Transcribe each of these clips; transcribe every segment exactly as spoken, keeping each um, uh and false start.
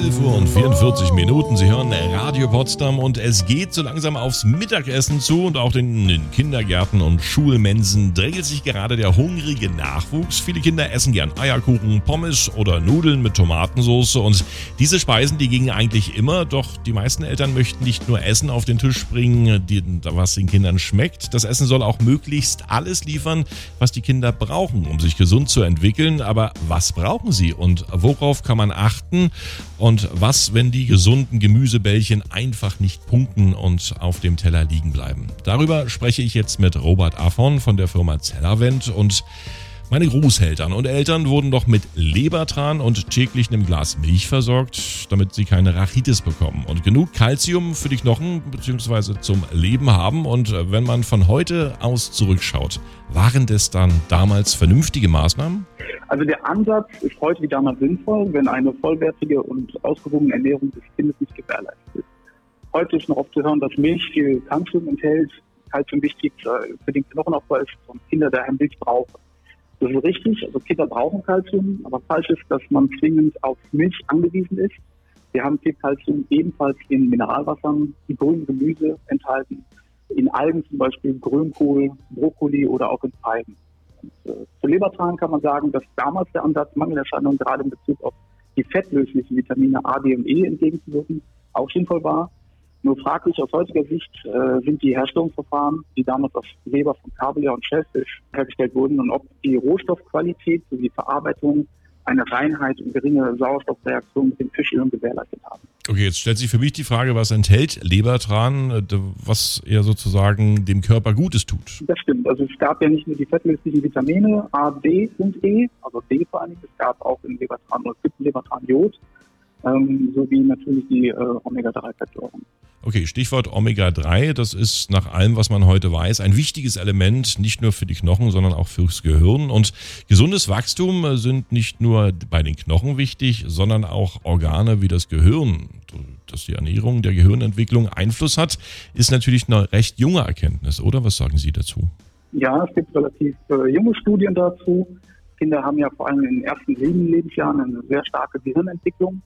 zwölf Uhr und vierundvierzig Minuten. Sie hören Radio Potsdam und es geht so langsam aufs Mittagessen zu und auch in den Kindergärten und Schulmensen drängelt sich gerade der hungrige Nachwuchs. Viele Kinder essen gern Eierkuchen, Pommes oder Nudeln mit Tomatensauce und diese Speisen, die gingen eigentlich immer, doch die meisten Eltern möchten nicht nur Essen auf den Tisch bringen, die, was den Kindern schmeckt. Das Essen soll auch möglichst alles liefern, was die Kinder brauchen, um sich gesund zu entwickeln. Aber was brauchen sie und worauf kann man achten? Und was, wenn die gesunden Gemüsebällchen einfach nicht punkten und auf dem Teller liegen bleiben? Darüber spreche ich jetzt mit Robert Affon von der Firma Zellervent. Und meine Großeltern und Eltern wurden doch mit Lebertran und täglich einem Glas Milch versorgt, damit sie keine Rachitis bekommen und genug Kalzium für die Knochen bzw. zum Leben haben. Und wenn man von heute aus zurückschaut, waren das dann damals vernünftige Maßnahmen? Also der Ansatz ist heute wie damals sinnvoll, wenn eine vollwertige und ausgewogene Ernährung des Kindes nicht gewährleistet ist. Heute ist noch oft zu hören, dass Milch viel Kalzium enthält, Kalzium wichtig für den Knochenaufbau ist und Kinder daher Milch brauchen. Das ist richtig, also Kinder brauchen Kalzium, aber falsch ist, dass man zwingend auf Milch angewiesen ist. Wir haben viel Kalzium ebenfalls in Mineralwassern, in grünem Gemüse enthalten, in Algen zum Beispiel Grünkohl, Brokkoli oder auch in Feigen. Und, äh, zu Lebertran kann man sagen, dass damals der Ansatz, Mangelerscheinungen gerade in Bezug auf die fettlöslichen Vitamine A, D und E entgegenzuwirken, auch sinnvoll war. Nur fraglich aus heutiger Sicht äh, sind die Herstellungsverfahren, die damals aus Leber von Kabeljau und Schellfisch hergestellt wurden und ob die Rohstoffqualität sowie Verarbeitung eine Reinheit und geringe Sauerstoffreaktion mit den Fischölen gewährleistet haben. Okay, jetzt stellt sich für mich die Frage, was enthält Lebertran, was eher sozusagen dem Körper Gutes tut? Das stimmt. Also es gab ja nicht nur die fettlöslichen Vitamine A, D und E, also D vor allem, es gab auch in Lebertran, oder es gibt in Lebertran Jod, ähm, sowie natürlich die äh, Omega drei Fettsäuren. Okay, Stichwort Omega drei, das ist nach allem, was man heute weiß, ein wichtiges Element, nicht nur für die Knochen, sondern auch fürs Gehirn. Und gesundes Wachstum sind nicht nur bei den Knochen wichtig, sondern auch Organe wie das Gehirn, dass die Ernährung der Gehirnentwicklung Einfluss hat, ist natürlich eine recht junge Erkenntnis, oder? Was sagen Sie dazu? Ja, es gibt relativ äh, junge Studien dazu. Kinder haben ja vor allem in den ersten sieben Lebensjahren eine sehr starke Gehirnentwicklung.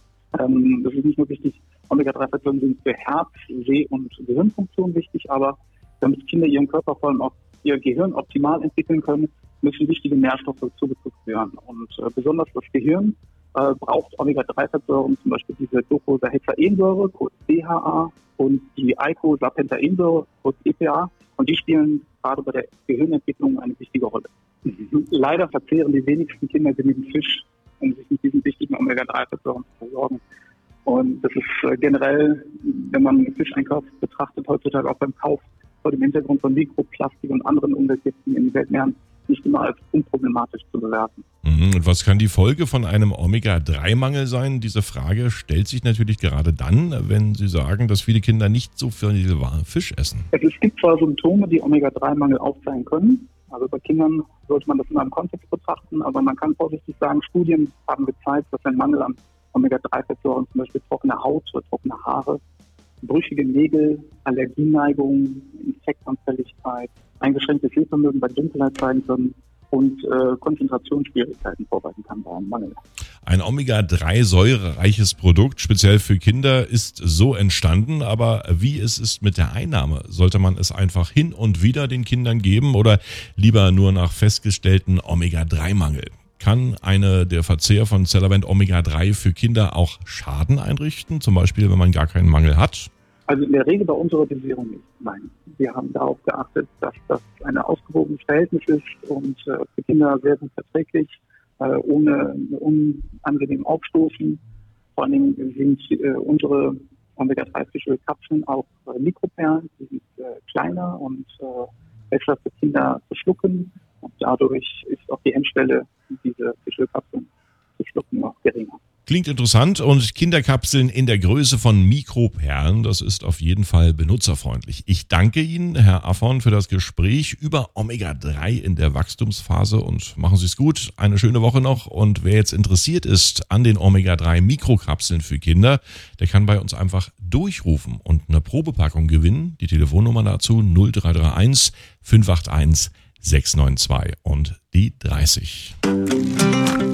Ähm, das ist nicht nur wichtig, Omega drei Fettsäuren sind für Herz-, Seh- und Gehirnfunktion wichtig, aber damit Kinder ihren Körper vor allem auch ihr Gehirn optimal entwickeln können, müssen wichtige Nährstoffe zugefügt werden. Und äh, besonders das Gehirn äh, braucht Omega drei Fettsäuren, zum Beispiel diese Docosahexaensäure, kurz D H A, und die Eicosapentaensäure, kurz E P A. Und die spielen gerade bei der Gehirnentwicklung eine wichtige Rolle. Mhm. Leider verzehren die wenigsten Kinder genügend Fisch, um sich mit diesen wichtigen Omega drei Fettsäuren zu versorgen. Und das ist äh, generell, wenn man Fischeinkauf betrachtet, heutzutage auch beim Kauf vor dem Hintergrund von Mikroplastik und anderen Umweltgiften in den Weltmeeren nicht immer als unproblematisch zu bewerten. Mhm. Und was kann die Folge von einem Omega drei Mangel sein? Diese Frage stellt sich natürlich gerade dann, wenn Sie sagen, dass viele Kinder nicht so viel Fisch essen. Es gibt zwar Symptome, die Omega drei Mangel aufzeigen können. Also bei Kindern sollte man das in einem Kontext betrachten, aber man kann vorsichtig sagen, Studien haben gezeigt, dass ein Mangel an Omega drei Fettsäuren, zum Beispiel trockene Haut oder trockene Haare, brüchige Nägel, Allergieneigung, Infektanfälligkeit, eingeschränktes Sehvermögen bei Dunkelheit zeigen können und äh, Konzentrationsschwierigkeiten vorweisen kann bei einem Mangel. Ein Omega drei säurereiches Produkt, speziell für Kinder, ist so entstanden, aber wie es ist mit der Einnahme? Sollte man es einfach hin und wieder den Kindern geben oder lieber nur nach festgestellten Omega drei Mangel? Kann eine, der Verzehr von Zellervent Omega drei für Kinder auch Schaden einrichten, zum Beispiel, wenn man gar keinen Mangel hat? Also in der Regel bei unserer Dosierung nicht. Nein. Wir haben darauf geachtet, dass das ein ausgewogenes Verhältnis ist und äh, für Kinder sehr gut verträglich, äh, ohne unangenehm Aufstoßen. Vor allen Dingen sind äh, unsere Omega drei Fischölkapseln auch äh, Mikroperlen, die sind äh, kleiner und äh, besser für Kinder zu schlucken. Und dadurch ist auch die Hemmschwelle, diese Fischölkapseln zu schlucken, noch geringer. Klingt interessant und Kinderkapseln in der Größe von Mikroperlen, das ist auf jeden Fall benutzerfreundlich. Ich danke Ihnen, Herr Affon, für das Gespräch über Omega drei in der Wachstumsphase und machen Sie es gut. Eine schöne Woche noch und wer jetzt interessiert ist an den Omega drei Mikrokapseln für Kinder, der kann bei uns einfach durchrufen und eine Probepackung gewinnen. Die Telefonnummer dazu null drei drei eins fünf acht eins sechs neun zwei und die dreißig.